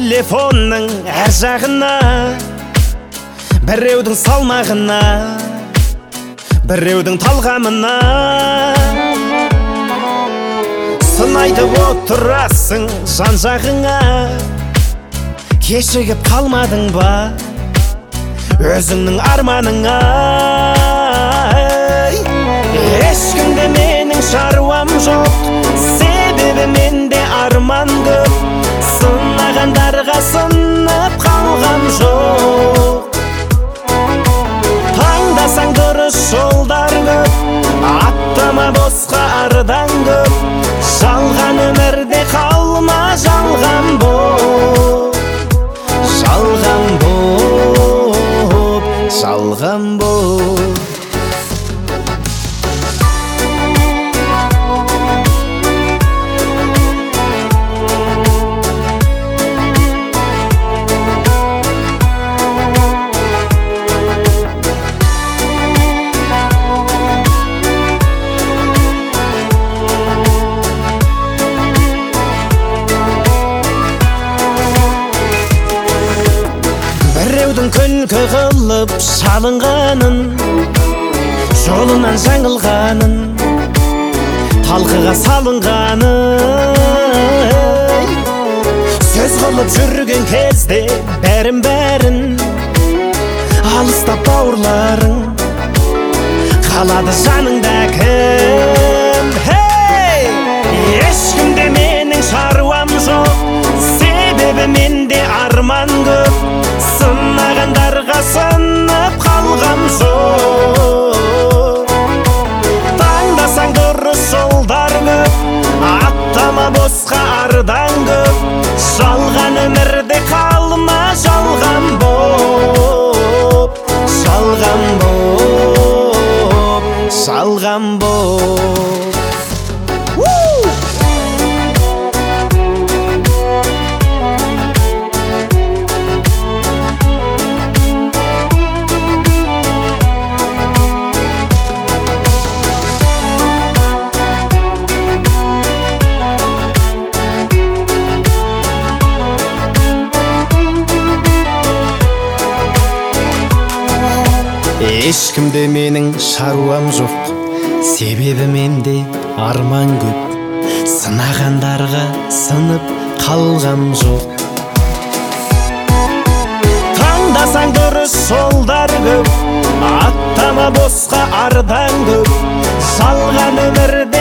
телефонның әр жағына, біреудің салмағына, біреудің талғамына сын айтып отырасың жан жағыңа. Кешігіп қалмадың ба өзіңнің арманыңа? Ешкімде менің шаруам жоқ, себебі менде арман көп. Сынағандарға сынып қалғам жоқ. Таңдасаң дұрыс жолдар көп, аттама босқа ардан көп. Жалған өмірде қалма жалған боп, жалған боп, жалған боп. Біреудің күлкі қылып шалынғанын, жолынан жаңылғанын, талқыға салынғанын, сөз қылып жүрген кезде бәрін алыстап бауырларың, қалады жаныңда кім? Ешкімде менің шаруам жоқ, себебі менде арман көп. Сынағандарға сынып қалғам жоқ. Таңдасаң дұрыс жолдар көп, аттама босқа ардан көп. Жалған өмірде қалма жалған боп, жалған боп, жалған боп. Ешкімде менің шаруам жоқ, себебі менде арман көп. Сынағандарға сынып қалғам жоқ. Таңдасаң дұрыс жолдар көп, аттама босқа ардан көп. Жалған өмірде